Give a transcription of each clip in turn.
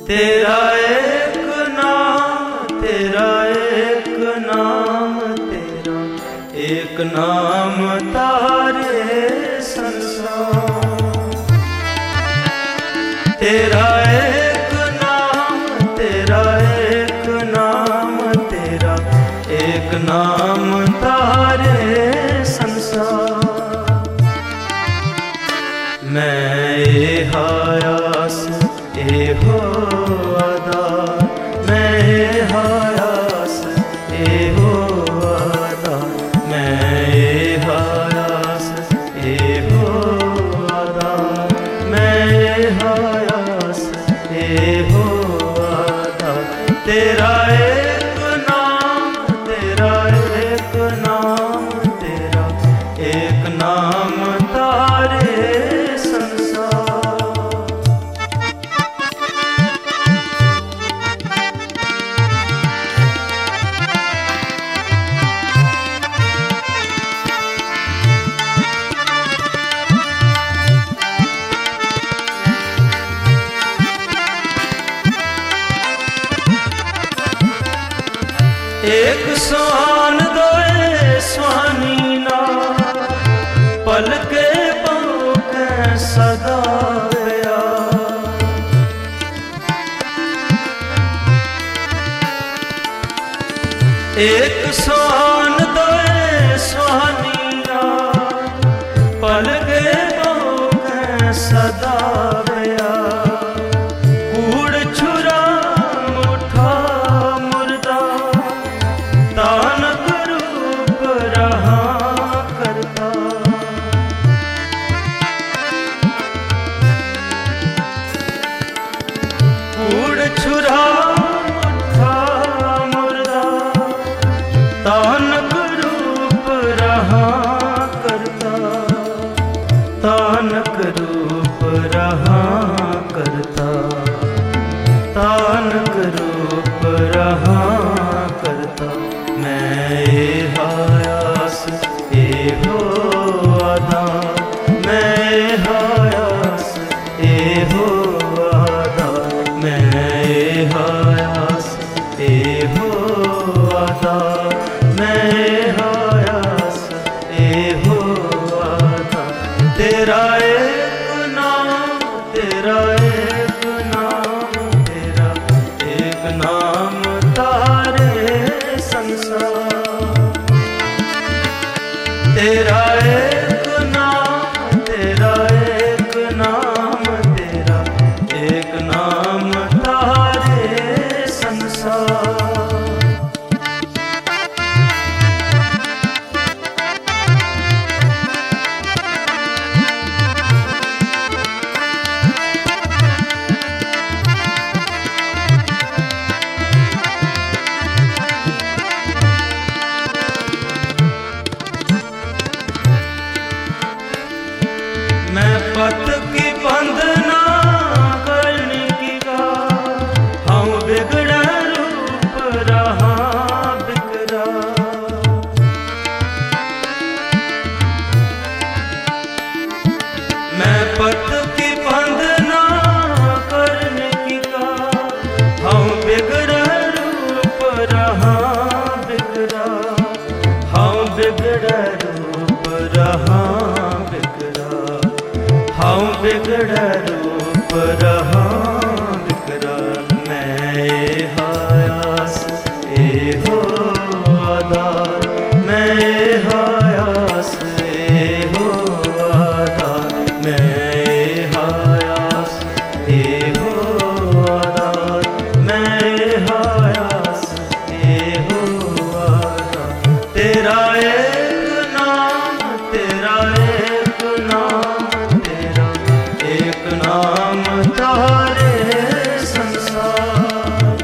तेरा एक नाम, तेरा एक नाम, तेरा एक नाम तारे संसार। तेरा एक नाम, तेरा एक नाम, तेरा एक नाम तारे संसार। मैं ए हायास ए हो अदा, मैं ए हायास ए हो अदा, मैं ए हायास ए हो अदा, मैं ए हायास ए हो अदा। तेरा एक नाम, तेरा एक नाम, तेरा एक नाम तारे एक स्वान दोए स्वानी ना, पलके पौके सदा गया। एक स्वान दोए स्वानी ना, पलके पौके सदा गया। कूड़ छुरा मुठा मुर्दा, तानक रूप रहा करता। कूड़ छुरा मुठा मुर्दा, तानक रूप रहा करता। तानक रूप रहा करता, तानक रूप रहा करता। मैं ए हायास ए हो अदा, मैं ए हायास ए हो अदा, मैं ए हायास ए हो अदा, मैं ए हायास ए हो अदा। तेरा एक नाम, तेरा एक नाम, तेरा एक नाम तारे संसार। तेरा एक नाम, तेरा एक नाम, तेरा एक नाम तारे संसार। मैं पथ की बंधना करने की गा, हम बिगड़ा रूप रहा बिगड़ा। मैं पथ की बंधना करने की गा, हम बिगड़ा रूप रहा बिगड़ा। हम बिगड़ा रूप रहा बिगड़ा, हम बिगड़ा रूप रहा बिगड़ा। मैं ए हायास ए हो अदा, मैं ए हायास ए हो अदा, मैं ए हायास ए हो अदा, मैं ए हायास ए हो अदा। तेरा एक नाम, तेरा एक नाम, तेरा एक नाम तारे संसार।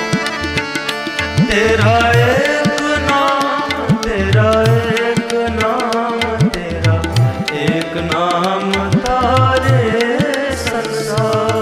तेरा एक नाम, तेरा एक नाम, तेरा एक नाम तारे संसार।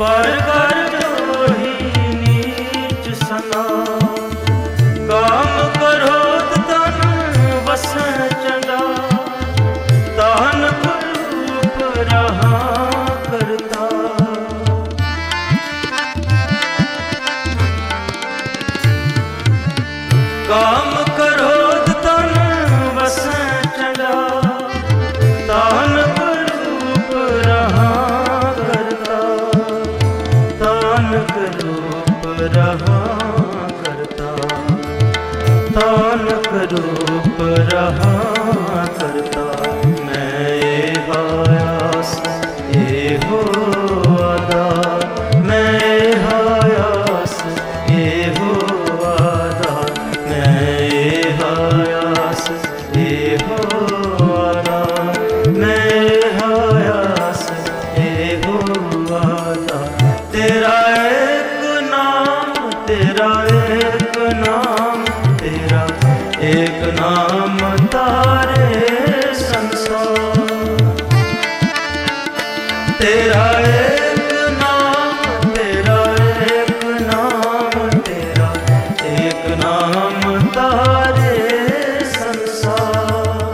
कर कर जोही नीच सना, काम करोध तन बस चंगा, तान रूप रहा करता। काम करोध तन बस चंगा, तान रूप रहा करता, तान रूप रहा करता, तान रूप रहा करता। मैं हायास ये हो आदा, मैं हायास ये हो आदा, मैं हायास ये हो आदा, मैं हायास ये हो आदा। तेरा एक नाम, तेरा एक नाम, तेरा एक नाम तारे संसार। तेरा एक नाम, तेरा एक नाम, तेरा एक नाम तारे संसार।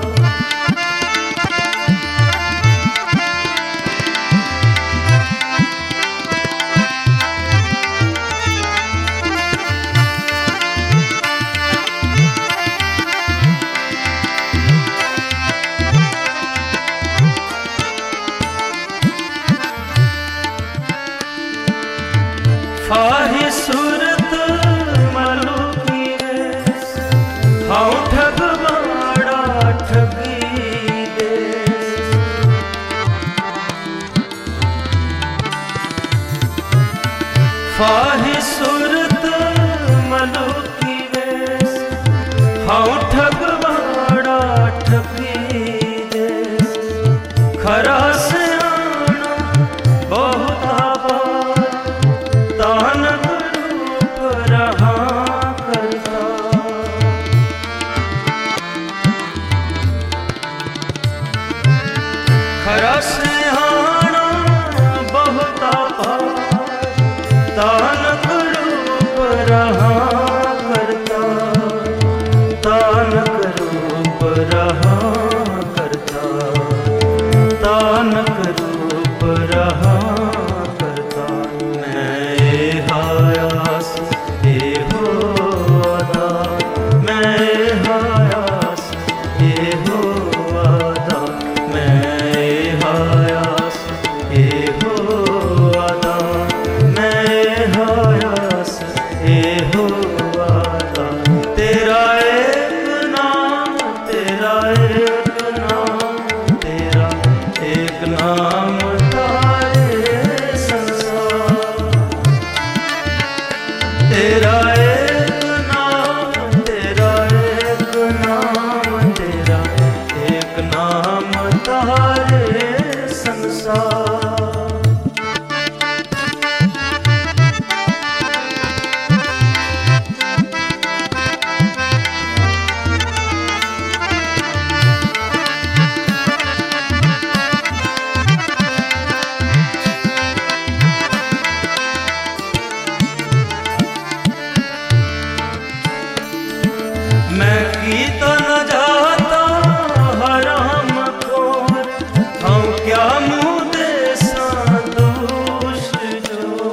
फाही सूरत मलुकी वेश, हाँ ठग बाड़ा ठगी देश। फाही सूरत मलुकी वेश, हाँ ठग बाड़ा ठगी देश। खरा से आना बहुत आबाद, तान रूप रहा करता। खरा से आना बहुत आबाद, तान रूप रहा करता, तान रूप रहा करता, तान रूप रहा करता। मैं हायास ये हो आदा, मैं हायास ये हो आदा, मैं हायास ये हो आदा, मैं हायास ये हो आदा। तेरा एक नाम, तेरा एक नाम, तेरा एक नाम तारे संसार। तेरा एक नाम, तेरा एक नाम, तेरा एक नाम तारे संसार। मैं कीता न जाता हराम खोर, हम क्या मुँह देसा दोष जो।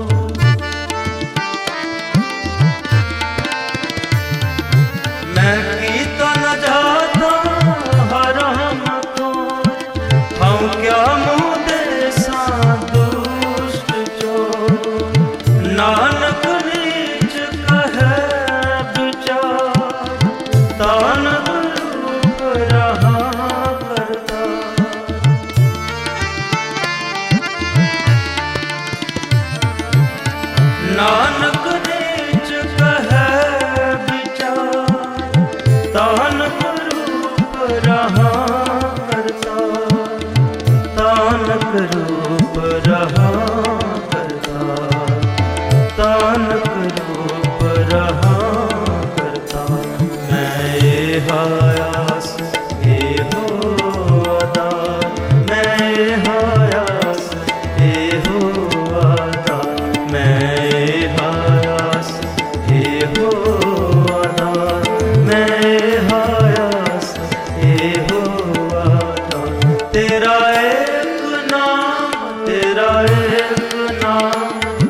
मैं कीता न जाता हराम खोर, हम क्या मुँह देसा दोष जो। नानक नीच कहे विचार, तान रूप रहा करता। नानक नीच कहे विचार, तान रूप रहा करता, तान रूप रहा करता, तान रूप रहा करता। मैं हायास ये हो आदा, मैं हायास ये हो आदा,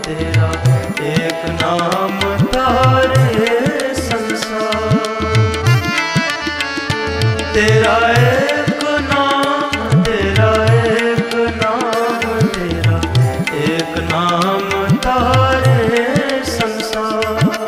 तेरा एक नाम तारे संसार। तेरा एक नाम, तेरा एक नाम, तेरा एक नाम तारे संसार।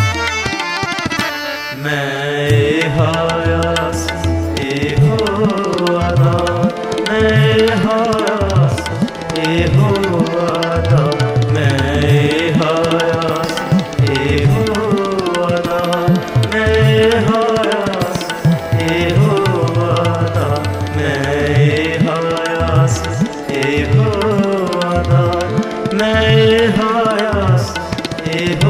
मैं हायास ए हो आदा, मैं हायास ए हो आदा, मैं हायास ए हो आदा, मैं हायास ए हो आदा, मैं हायास ए हो आदा, मैं हायास ए हो